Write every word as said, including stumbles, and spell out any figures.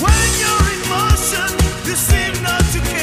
When you're in motion, you seem not to care.